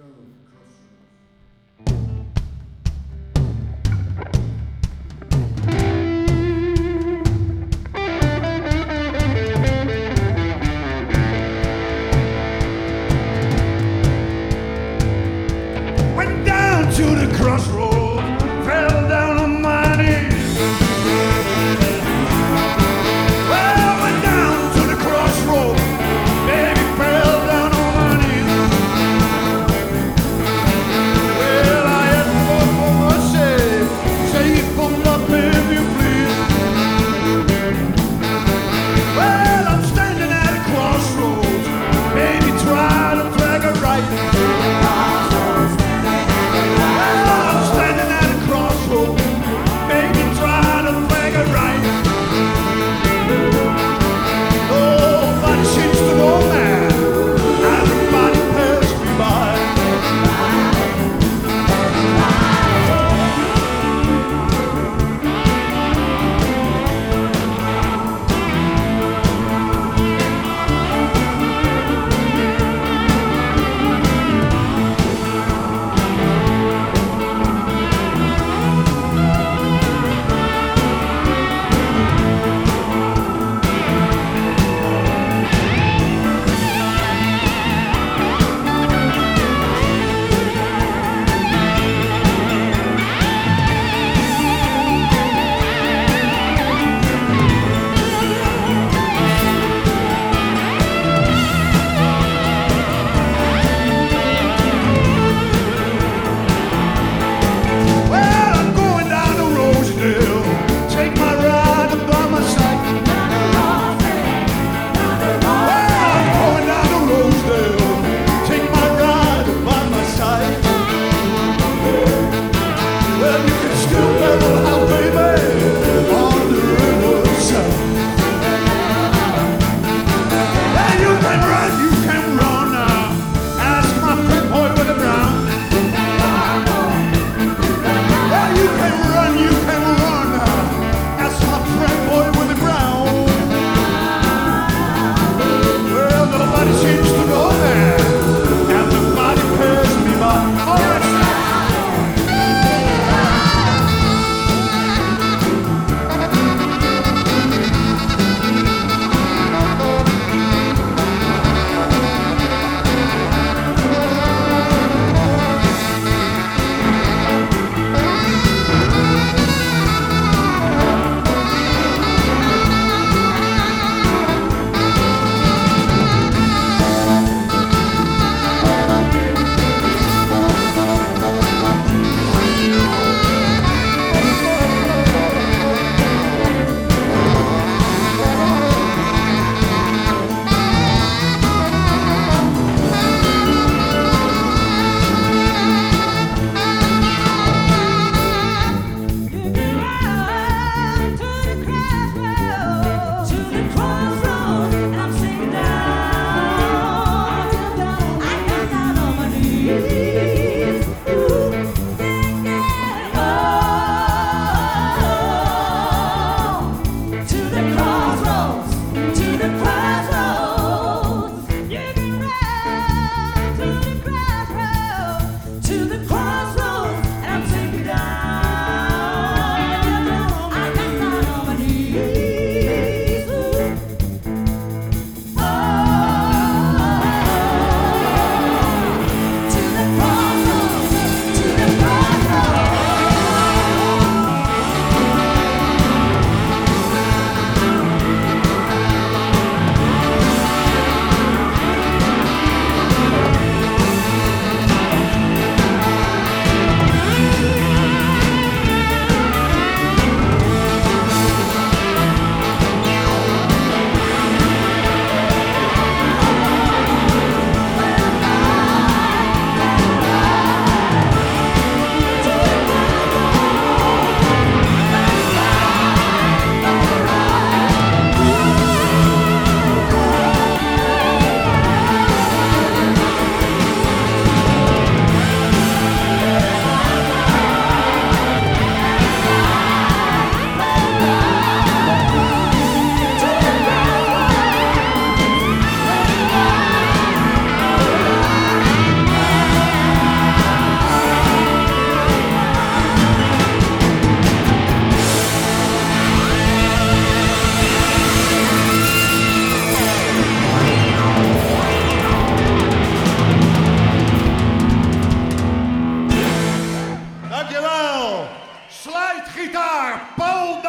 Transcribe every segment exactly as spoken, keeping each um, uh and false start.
Went down to the crossroad, fell down on my knees. Well, went down to the crossroad, baby, fell down on my knees. Well, I asked for mercy, save for nothing if you please. Well, I'm standing at a crossroads, baby, try to drag a right. I'm standing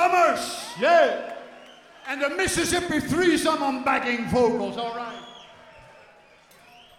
drummers. Yeah. And the Mississippi threesome on backing vocals, all right.